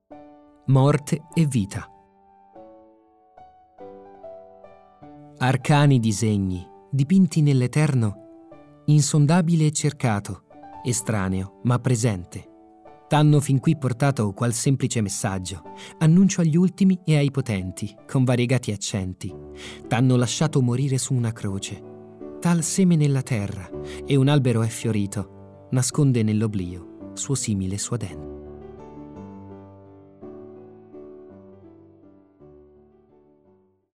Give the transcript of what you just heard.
Morte e vita. Arcani disegni, dipinti nell'eterno, insondabile e cercato, estraneo ma presente. T'hanno fin qui portato qual semplice messaggio, annuncio agli ultimi e ai potenti, con variegati accenti. T'hanno lasciato morire su una croce. Tal seme nella terra, e un albero è fiorito, nasconde nell'oblio suo simile suadente.